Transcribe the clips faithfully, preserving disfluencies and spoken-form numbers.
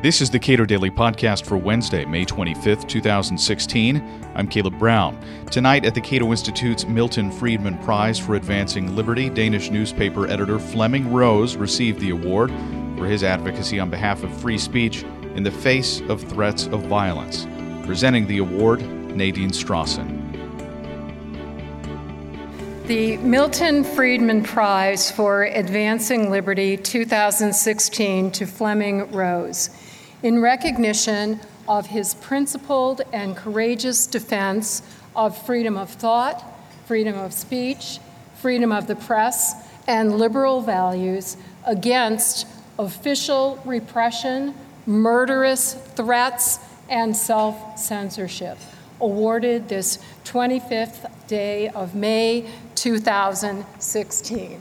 This is the Cato Daily Podcast for Wednesday, May twenty-fifth, twenty sixteen. I'm Caleb Brown. Tonight at the Cato Institute's Milton Friedman Prize for Advancing Liberty, Danish newspaper editor Flemming Rose received the award for his advocacy on behalf of free speech in the face of threats of violence. Presenting the award, Nadine Strawson. The Milton Friedman Prize for Advancing Liberty twenty sixteen to Flemming Rose, in recognition of his principled and courageous defense of freedom of thought, freedom of speech, freedom of the press, and liberal values against official repression, murderous threats, and self-censorship, awarded this twenty-fifth day of May two thousand sixteen.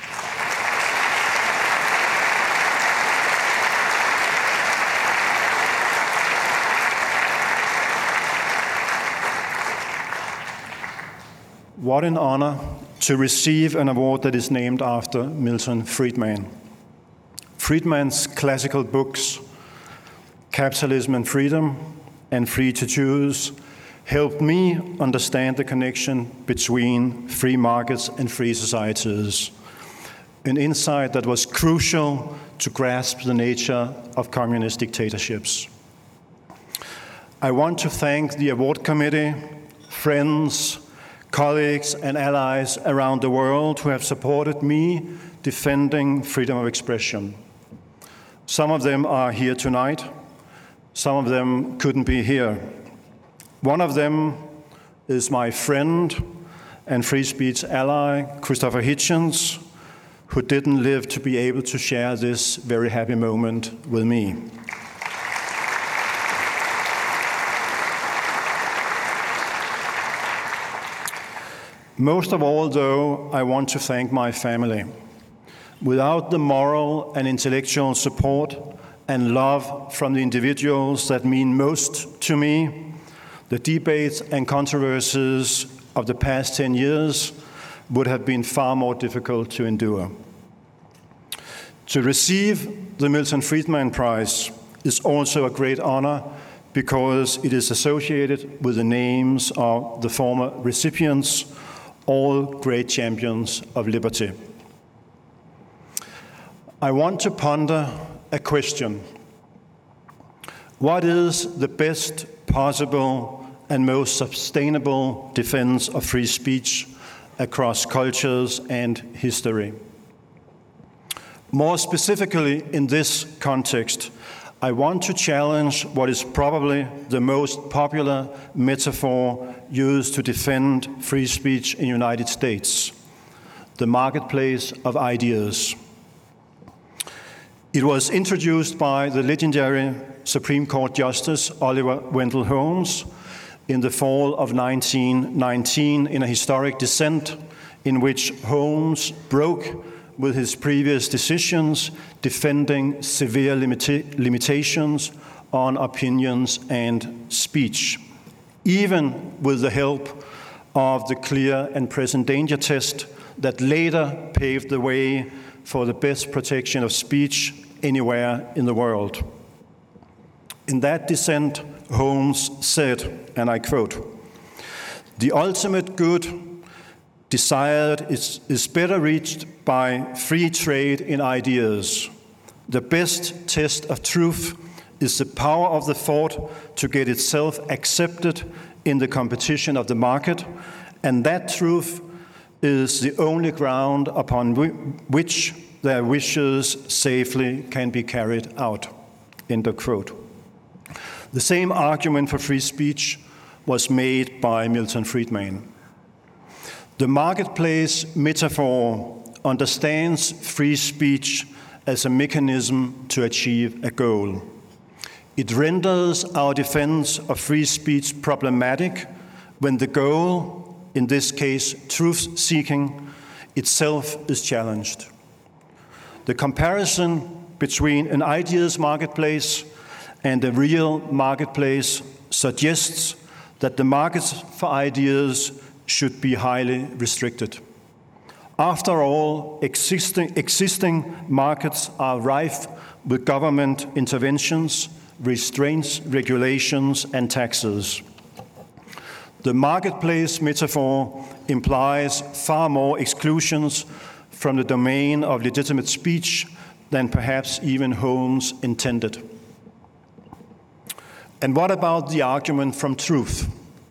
What an honor to receive an award that is named after Milton Friedman. Friedman's classical books, Capitalism and Freedom and Free to Choose, helped me understand the connection between free markets and free societies, an insight that was crucial to grasp the nature of communist dictatorships. I want to thank the award committee, friends, colleagues, and allies around the world who have supported me defending freedom of expression. Some of them are here tonight. Some of them couldn't be here. One of them is my friend and free speech ally, Christopher Hitchens, who didn't live to be able to share this very happy moment with me. Most of all, though, I want to thank my family. Without the moral and intellectual support and love from the individuals that mean most to me, the debates and controversies of the past ten years would have been far more difficult to endure. To receive the Milton Friedman Prize is also a great honor because it is associated with the names of the former recipients, all great champions of liberty. I want to ponder a question. What is the best possible and most sustainable defense of free speech across cultures and history? More specifically, in this context, I want to challenge what is probably the most popular metaphor used to defend free speech in the United States, the marketplace of ideas. It was introduced by the legendary Supreme Court Justice Oliver Wendell Holmes in the fall of nineteen nineteen in a historic dissent in which Holmes broke with his previous decisions defending severe limita- limitations on opinions and speech, even with the help of the clear and present danger test that later paved the way for the best protection of speech anywhere in the world. In that dissent, Holmes said, and I quote, "The ultimate good desired is, is better reached by free trade in ideas. The best test of truth is the power of the thought to get itself accepted in the competition of the market, and that truth is the only ground upon which their wishes safely can be carried out." End of quote. The same argument for free speech was made by Milton Friedman. The marketplace metaphor understands free speech as a mechanism to achieve a goal. It renders our defense of free speech problematic when the goal, in this case truth-seeking, itself is challenged. The comparison between an ideas marketplace and a real marketplace suggests that the markets for ideas should be highly restricted. After all, existing, existing markets are rife with government interventions, restraints, regulations, and taxes. The marketplace metaphor implies far more exclusions from the domain of legitimate speech than perhaps even Holmes intended. And what about the argument from truth?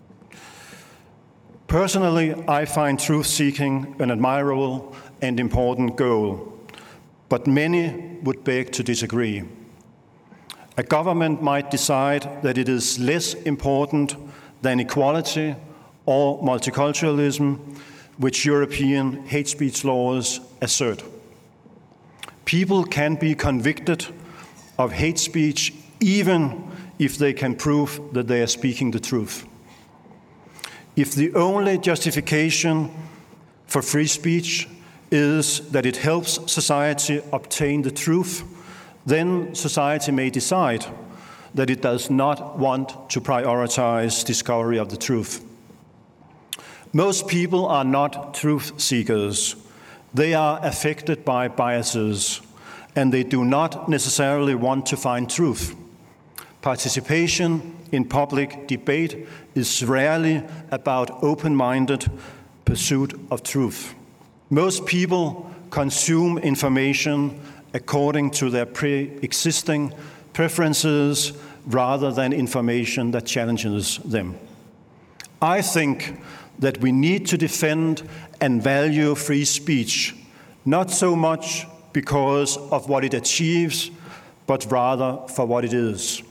Personally, I find truth-seeking an admirable and important goal, but many would beg to disagree. A government might decide that it is less important than equality or multiculturalism, which European hate speech laws assert. People can be convicted of hate speech even if they can prove that they are speaking the truth. If the only justification for free speech is that it helps society obtain the truth, then society may decide that it does not want to prioritize discovery of the truth. Most people are not truth seekers. They are affected by biases, and they do not necessarily want to find truth. Participation in public debate is rarely about open-minded pursuit of truth. Most people consume information according to their pre-existing preferences rather than information that challenges them. I think that we need to defend and value free speech, not so much because of what it achieves, but rather for what it is.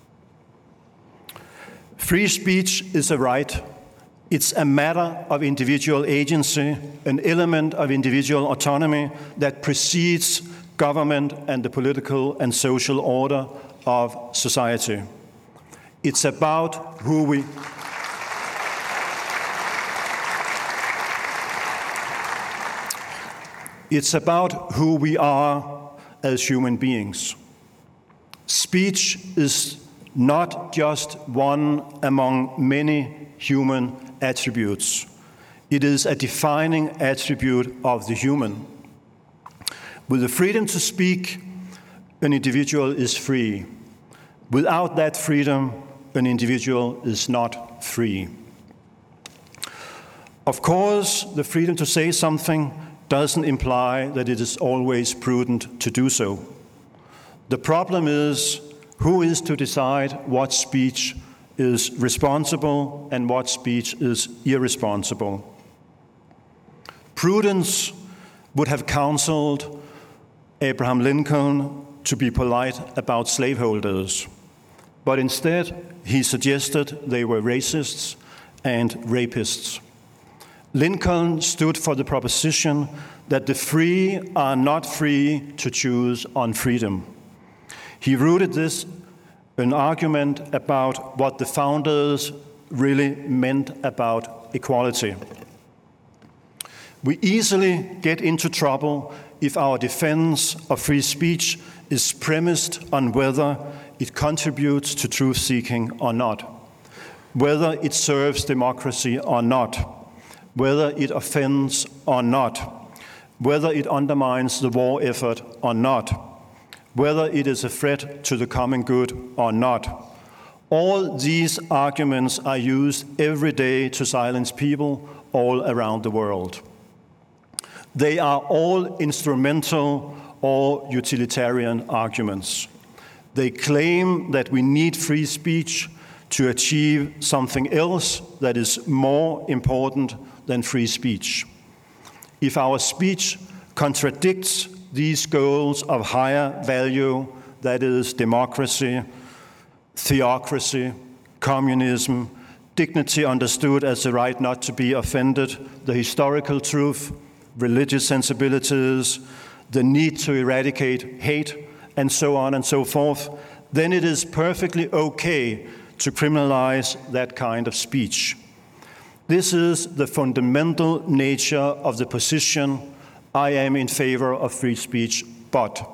Free speech is a right. It's a matter of individual agency, an element of individual autonomy that precedes government and the political and social order of society. It's about who we It's about who we are as human beings. Speech is not just one among many human attributes. It is a defining attribute of the human. With the freedom to speak, an individual is free. Without that freedom, an individual is not free. Of course, the freedom to say something doesn't imply that it is always prudent to do so. The problem is, who is to decide what speech is responsible and what speech is irresponsible? Prudence would have counseled Abraham Lincoln to be polite about slaveholders, but instead he suggested they were racists and rapists. Lincoln stood for the proposition that the free are not free to choose on freedom. He rooted this an argument about what the founders really meant about equality. We easily get into trouble if our defense of free speech is premised on whether it contributes to truth-seeking or not, whether it serves democracy or not, whether it offends or not, whether it undermines the war effort or not, whether it is a threat to the common good or not. All these arguments are used every day to silence people all around the world. They are all instrumental or utilitarian arguments. They claim that we need free speech to achieve something else that is more important than free speech. If our speech contradicts these goals of higher value, that is democracy, theocracy, communism, dignity understood as the right not to be offended, the historical truth, religious sensibilities, the need to eradicate hate, and so on and so forth, then it is perfectly okay to criminalize that kind of speech. This is the fundamental nature of the position. I am in favor of free speech, but.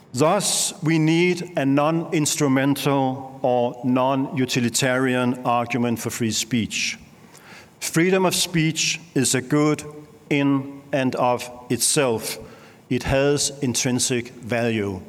Thus, we need a non-instrumental or non-utilitarian argument for free speech. Freedom of speech is a good in and of itself. It has intrinsic value.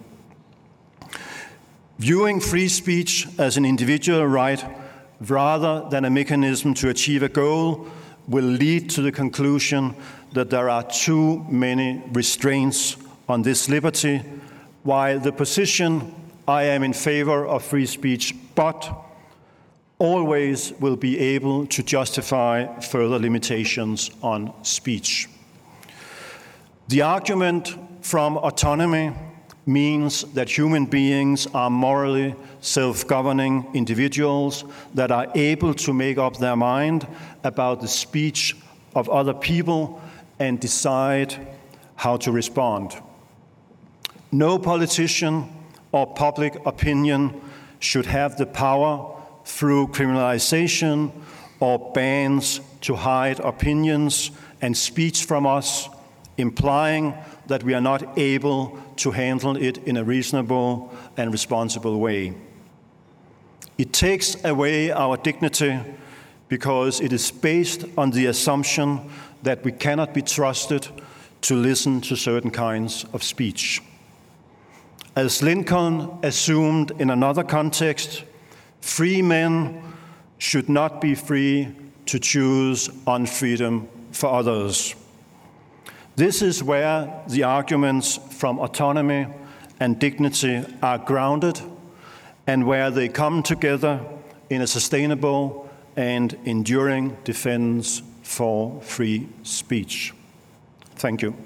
Viewing free speech as an individual right rather than a mechanism to achieve a goal will lead to the conclusion that there are too many restraints on this liberty, while the position I am in favor of free speech, but always will be able to justify further limitations on speech. The argument from autonomy means that human beings are morally self-governing individuals that are able to make up their mind about the speech of other people and decide how to respond. No politician or public opinion should have the power through criminalization or bans to hide opinions and speech from us, implying that we are not able to handle it in a reasonable and responsible way. It takes away our dignity because it is based on the assumption that we cannot be trusted to listen to certain kinds of speech. As Lincoln assumed in another context, free men should not be free to choose unfreedom for others. This is where the arguments from autonomy and dignity are grounded and where they come together in a sustainable and enduring defense for free speech. Thank you.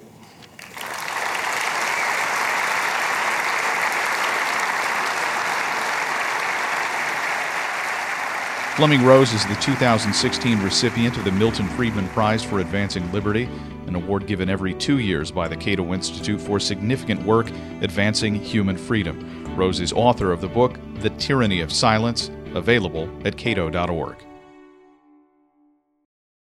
Fleming Rose is the two thousand sixteen recipient of the Milton Friedman Prize for Advancing Liberty, an award given every two years by the Cato Institute for significant work advancing human freedom. Rose is author of the book, The Tyranny of Silence, available at cato dot org.